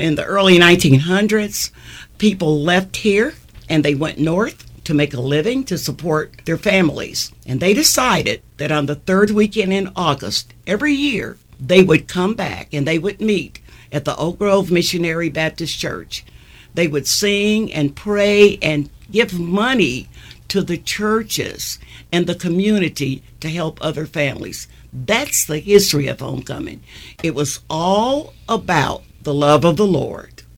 In the early 1900s, people left here and they went north to make a living to support their families. And they decided that on the third weekend in August every year, they would come back and they would meet at the Oak Grove Missionary Baptist Church. They would sing and pray and give money to the churches and the community to help other families. That's the history of homecoming. It was all about the love of the Lord.